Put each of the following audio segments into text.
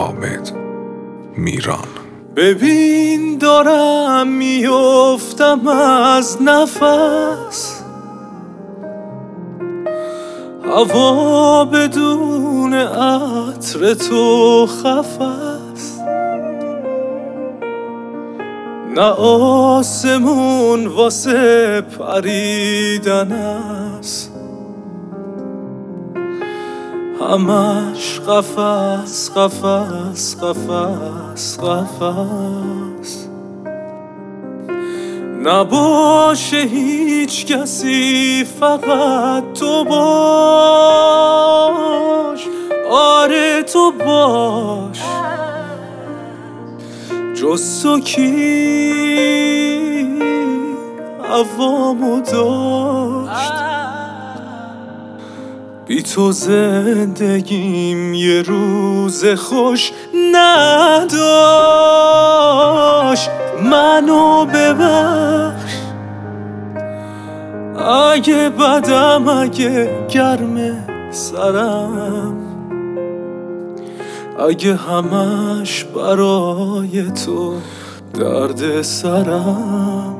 حامد میران. ببین دارم میافتم از نفس، هوا بدون عطر تو خفست، نه آسمون واسه پریدن است، همش قفس قفس قفس قفس. نباشه هیچ کسی فقط تو باش، آره تو باش، جز تو کی هوامو داشت. بی تو زندگیم یه روز خوش نداشت. منو ببخش اگه بدم، اگه گرم سرم، اگه همش برای تو درد سرم.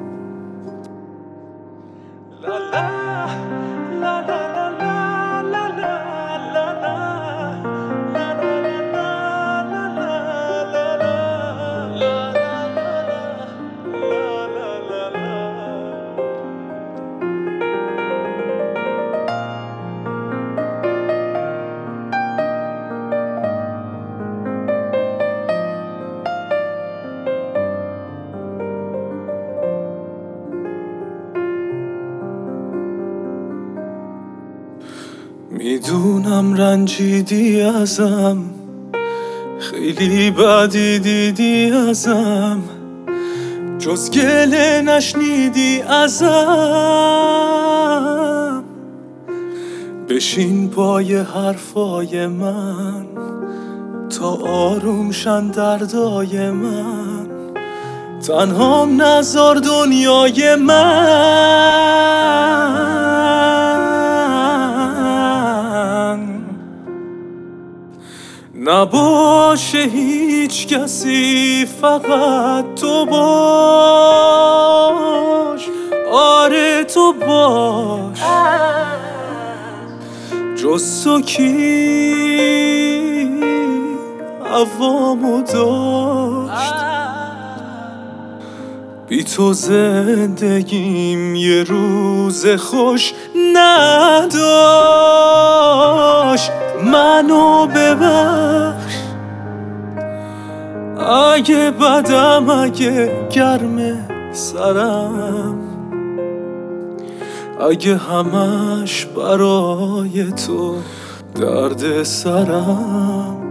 میدونم رنجیدی ازم، خیلی بدی دیدی ازم، جز گله نشنیدی ازم. بشین پای حرفای من تا آروم شن دردای من، تنهام نذار دنیای من. نباشه هیچ کسی فقط تو باش، آره تو باش، جز تو کی هوامو داشت. بی تو زندگیم یه روز خوش نداشت. منو ببخش اگه بدم، اگه گرم سرم، اگه همش برای تو درد سرم.